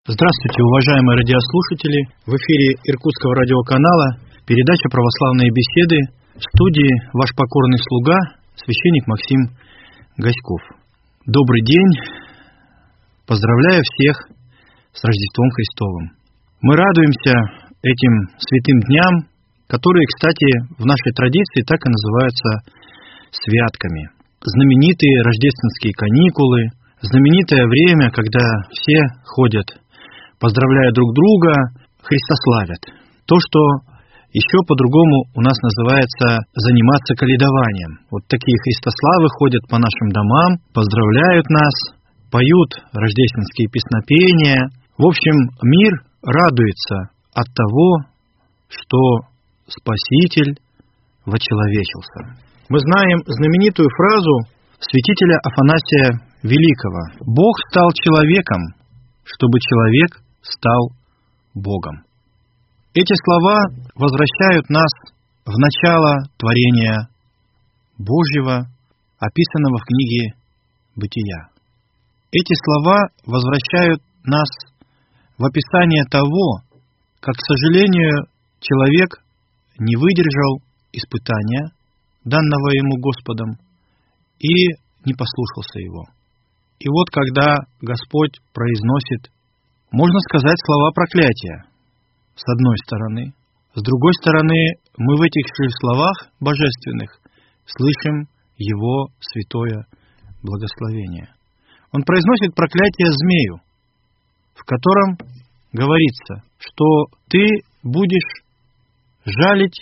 Здравствуйте, уважаемые радиослушатели! В эфире Иркутского радиоканала передача «Православные беседы». В студии ваш покорный слуга, священник Максим Гаськов. Добрый день! Поздравляю всех с Рождеством Христовым. Мы радуемся этим святым дням, которые, кстати, в нашей традиции так и называются святками. Знаменитые рождественские каникулы, знаменитое время, когда все ходят, поздравляя друг друга, христославят. То, что еще по-другому у нас называется заниматься каледованием. Вот такие христославы ходят по нашим домам, поздравляют нас, поют рождественские песнопения. В общем, мир радуется от того, что Спаситель вочеловечился. Мы знаем знаменитую фразу святителя Афанасия Великого: «Бог стал человеком, чтобы человек стал Богом». Эти слова возвращают нас в начало творения Божьего, описанного в книге «Бытия». Эти слова возвращают нас в описание того, как, к сожалению, человек не выдержал испытания, данного ему Господом, и не послушался его. И вот когда Господь произносит, можно сказать, слова проклятия, с одной стороны. С другой стороны, мы в этих же словах божественных слышим Его святое благословение. Он произносит проклятие змею, в котором говорится, что ты будешь жалить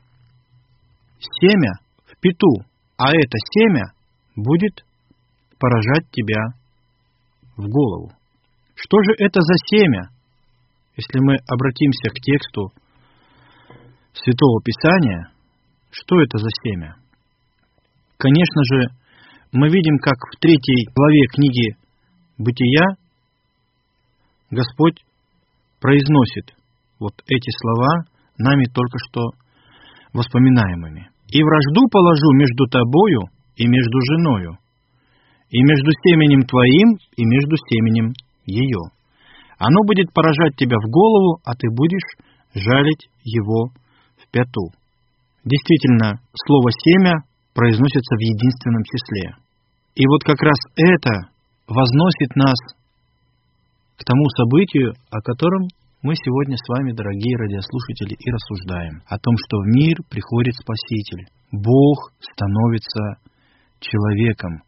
семя в пету, а это семя будет поражать тебя в голову. Что же это за семя? Если мы обратимся к тексту Святого Писания, что это за семя? Конечно же, мы видим, как в 3 главе книги «Бытия» Господь произносит вот эти слова, нами только что воспоминаемыми. «И вражду положу между тобою и между женою, и между семенем твоим и между семенем ее. Оно будет поражать тебя в голову, а ты будешь жалить его в пяту». Действительно, слово «семя» произносится в единственном числе. И вот как раз это возносит нас к тому событию, о котором мы сегодня с вами, дорогие радиослушатели, и рассуждаем. О том, что в мир приходит Спаситель. Бог становится человеком.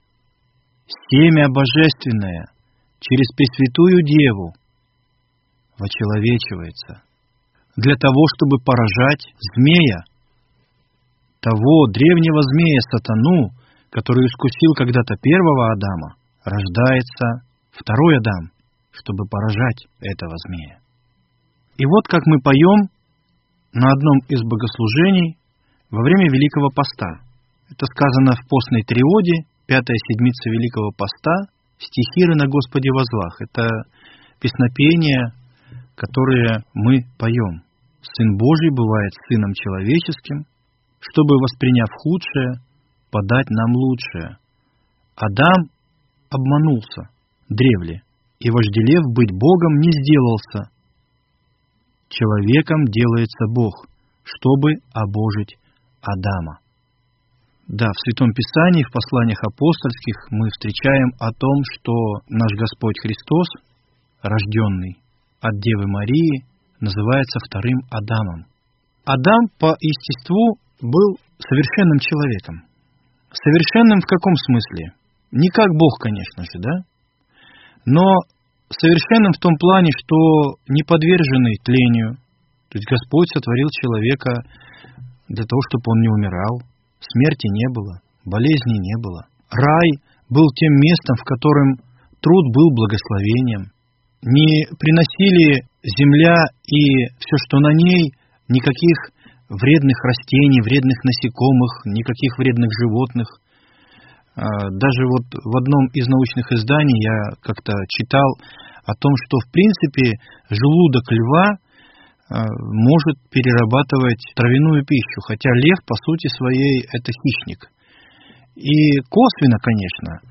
Семя божественное через Пресвятую Деву вочеловечивается для того, чтобы поражать змея, того древнего змея сатану, который искусил когда-то первого Адама. Рождается второй Адам, чтобы поражать этого змея. И вот как мы поем на одном из богослужений во время Великого Поста. Это сказано в постной триоде, 5-я седмица Великого Поста, стихиры на Господе возлах. Это песнопения, которые мы поем. «Сын Божий бывает сыном человеческим, чтобы, восприняв худшее, подать нам лучшее. Адам обманулся древле, и, вожделев быть Богом, не сделался. Человеком делается Бог, чтобы обожить Адама». Да, в Святом Писании, в посланиях апостольских мы встречаем о том, что наш Господь Христос, рожденный от Девы Марии, называется вторым Адамом. Адам по естеству был совершенным человеком. Совершенным в каком смысле? Не как Бог, конечно же, да? Но совершенным в том плане, что не подверженный тлению. То есть Господь сотворил человека для того, чтобы он не умирал. Смерти не было, болезни не было. Рай был тем местом, в котором труд был благословением. Не приносили земля и все, что на ней, никаких вредных растений, вредных насекомых, никаких вредных животных. Даже вот в одном из научных изданий я как-то читал о том, что в принципе желудок льва может перерабатывать травяную пищу, хотя лев по сути своей это хищник. И косвенно, конечно,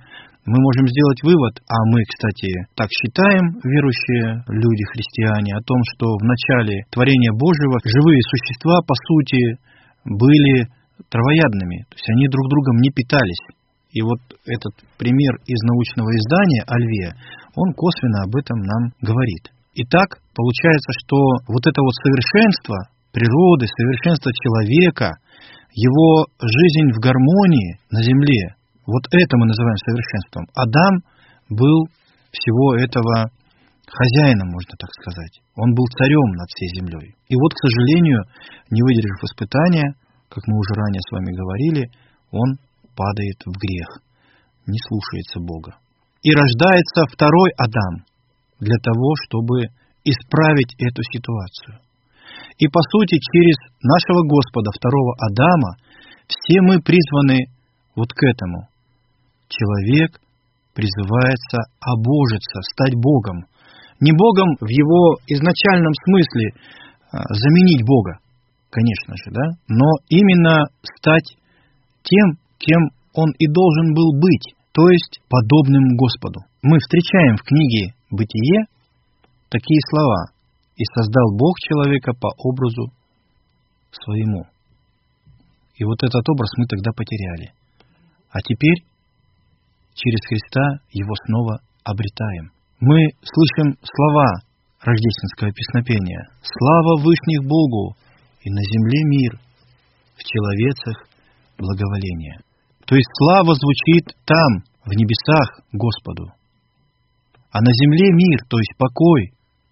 мы можем сделать вывод, а мы, кстати, так считаем, верующие люди, христиане, о том, что в начале творения Божьего живые существа, по сути, были травоядными, то есть они друг другом не питались. И вот этот пример из научного издания о льве, он косвенно об этом нам говорит. Итак, получается, что вот это вот совершенство природы, совершенство человека, его жизнь в гармонии на земле, вот это мы называем совершенством. Адам был всего этого хозяином, можно так сказать. Он был царем над всей землей. И вот, к сожалению, не выдержав испытания, как мы уже ранее с вами говорили, он падает в грех, не слушается Бога. И рождается второй Адам для того, чтобы исправить эту ситуацию. И по сути, через нашего Господа, второго Адама, все мы призваны вот к этому. Человек призывается обожиться, стать Богом. Не Богом в его изначальном смысле заменить Бога, конечно же, да? Но именно стать тем, кем он и должен был быть, то есть подобным Господу. Мы встречаем в книге «Бытие» такие слова: «И создал Бог человека по образу своему». И вот этот образ мы тогда потеряли. А теперь через Христа его снова обретаем. Мы слышим слова рождественского песнопения: «Слава вышних Богу, и на земле мир, в человецах благоволение». То есть слава звучит там, в небесах, Господу. А на земле мир, то есть покой,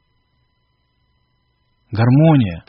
гармония.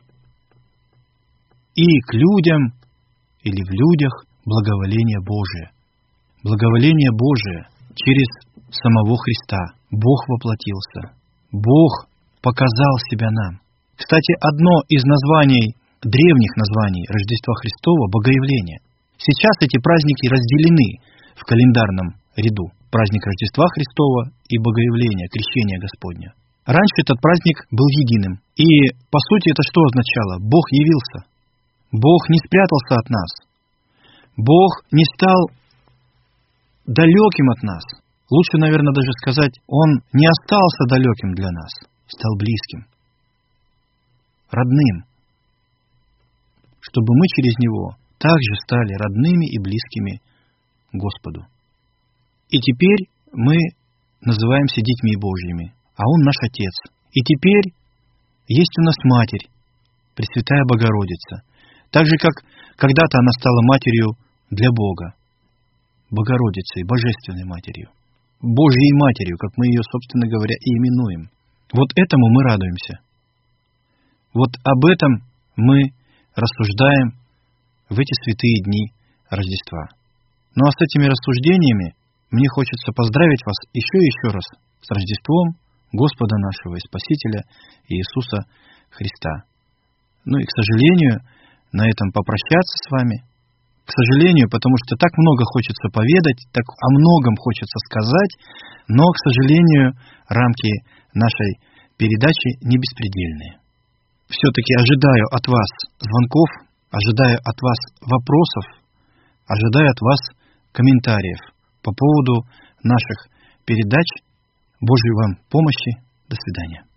И к людям, или в людях, благоволение Божие. Благоволение Божие через самого Христа. Бог воплотился. Бог показал себя нам. Кстати, одно из названий, древних названий Рождества Христова — Богоявление. Сейчас эти праздники разделены в календарном ряду. Праздник Рождества Христова и Богоявление, Крещение Господне. Раньше этот праздник был единым. И, по сути, это что означало? Бог явился. Бог не спрятался от нас. Бог не стал далеким от нас. Лучше, наверное, даже сказать, Он не остался далеким для нас, стал близким, родным, чтобы мы через Него также стали родными и близкими Господу. И теперь мы называемся детьми Божьими, а Он наш Отец. И теперь есть у нас Матерь, Пресвятая Богородица, так же, как когда-то она стала матерью для Бога, Богородицей, Божественной Матерью, Божьей Матерью, как мы ее, собственно говоря, и именуем. Вот этому мы радуемся. Вот об этом мы рассуждаем в эти святые дни Рождества. Ну а с этими рассуждениями мне хочется поздравить вас еще и еще раз с Рождеством Господа нашего и Спасителя Иисуса Христа. Ну и, к сожалению, на этом попрощаться с вами. К сожалению, потому что так много хочется поведать, так о многом хочется сказать, но, к сожалению, рамки нашей передачи не беспредельные. Все-таки ожидаю от вас звонков, ожидаю от вас вопросов, ожидаю от вас комментариев по поводу наших передач. Божьей вам помощи. До свидания.